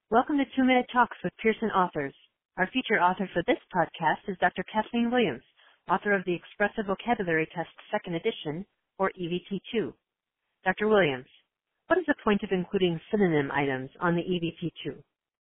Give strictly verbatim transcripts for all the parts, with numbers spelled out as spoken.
Welcome to Two Minute Talks with Pearson Authors. Our featured author for this podcast is Doctor Kathleen Williams, author of the Expressive Vocabulary Test Second Edition, or E V T two. Doctor Williams, what is the point of including synonym items on the E V T two?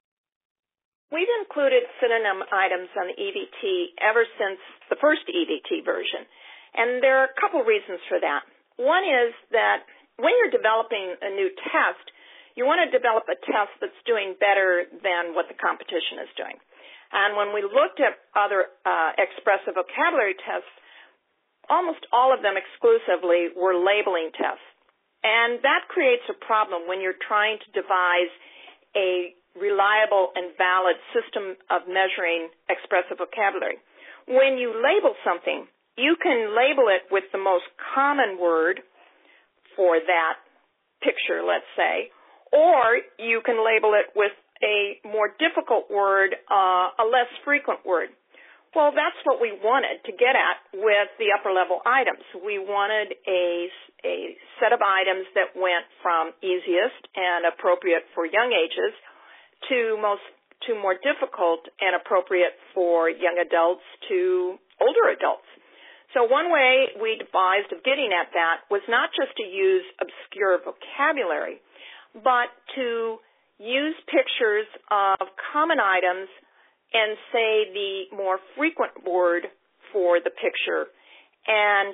We've included synonym items on the E V T ever since the first E V T version, and there are a couple reasons for that. One is that when you're developing a new test, you want to develop a test that's doing better than what the competition is doing. And when we looked at other uh, expressive vocabulary tests, almost all of them exclusively were labeling tests. And that creates a problem when you're trying to devise a reliable and valid system of measuring expressive vocabulary. When you label something, you can label it with the most common word for that picture, let's say, or you can label it with a more difficult word, uh, a less frequent word. Well, that's what we wanted to get at with the upper-level items. We wanted a, a set of items that went from easiest and appropriate for young ages to most to more difficult and appropriate for young adults to older adults. So one way we devised of getting at that was not just to use obscure vocabulary, but to use pictures of common items and say the more frequent word for the picture and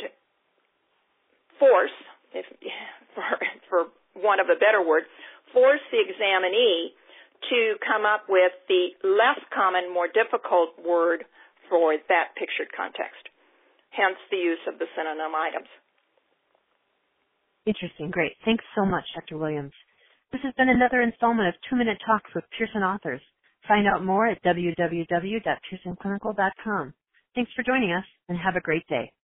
force, if, for, for want of a better word, force the examinee to come up with the less common, more difficult word for that pictured context, hence the use of the synonym items. Interesting. Great. Thanks so much, Doctor Williams. This has been another installment of Two Minute Talks with Pearson Authors. Find out more at w w w dot pearson clinical dot com. Thanks for joining us, and have a great day.